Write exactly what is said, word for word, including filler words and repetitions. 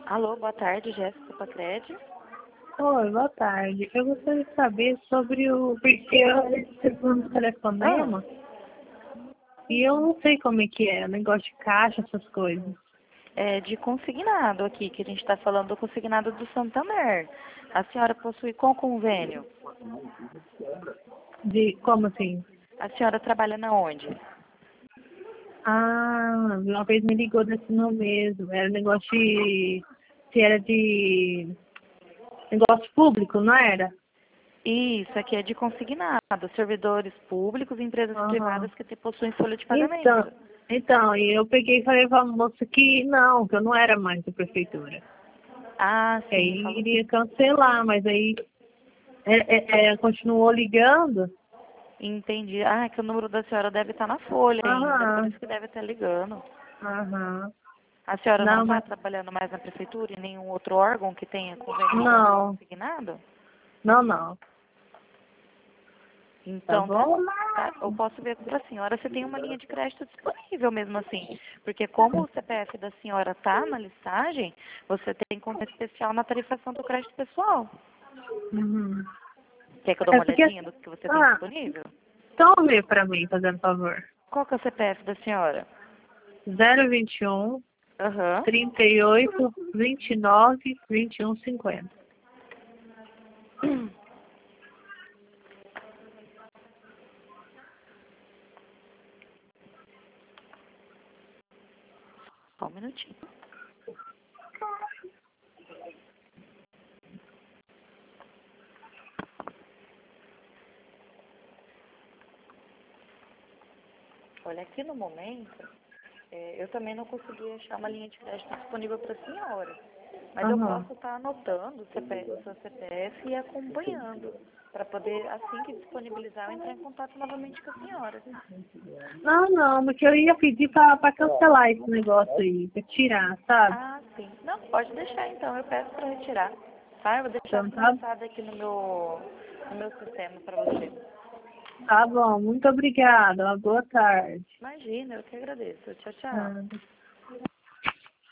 Alô, boa tarde, Jéssica Pacredi. Oi, boa tarde. Eu gostaria de saber sobre o... Porque eu recebi um telefonema e eu não sei como é que é, negócio de caixa, essas coisas. É de consignado aqui, que a gente está falando do consignado do Santander. A senhora possui qual convênio? De... Como assim? A senhora trabalha na onde? Ah, uma vez me ligou desse nome mesmo. Era negócio de... Se era de... Negócio público, não era? Isso, aqui é de consignado. Servidores públicos e empresas Aham. privadas que te- possuem folha de Então, pagamento. então, e eu peguei e falei pra moça que não, que eu não era mais da prefeitura. Ah, Que sim, aí falou. iria cancelar, mas aí é, é, é, continuou ligando. Entendi. Ah, é que o número da senhora deve estar na folha ainda, por Aham, isso que deve estar ligando. aham. A senhora não Não, está mas trabalhando mais na prefeitura e nenhum outro órgão que tenha convênio com o não, consignado? não, não. Tá Então, tá, bom? tá, eu posso ver para a senhora se tem uma linha de crédito disponível mesmo assim. Porque como o C P F da senhora está na listagem, você tem conta especial na tarifação do crédito pessoal. Uhum. Quer que eu dê É uma porque, olhadinha do que você tem ah, disponível? tome pra mim, fazendo favor. Qual que é o C P F da senhora? Zero vinte e um, Aham. trinta e oito, vinte e nove, vinte e um, cinquenta. Só um minutinho. Olha, aqui no momento, é, eu também não consegui achar uma linha de crédito disponível para a senhora. Mas eu Aham. posso estar anotando o, C P F, o seu C P F e acompanhando, para poder, assim que disponibilizar, eu entrar em contato novamente com a senhora. Não, não, porque eu ia pedir pra, pra cancelar esse negócio aí, pra tirar, sabe? Ah, sim. Não, pode deixar então, eu peço para retirar. Tá? Eu vou deixar Então tá, fixado aqui no meu, no meu sistema para você. tá bom, muito obrigada, uma boa tarde. Imagina, eu que agradeço. Tchau, tchau. Ah,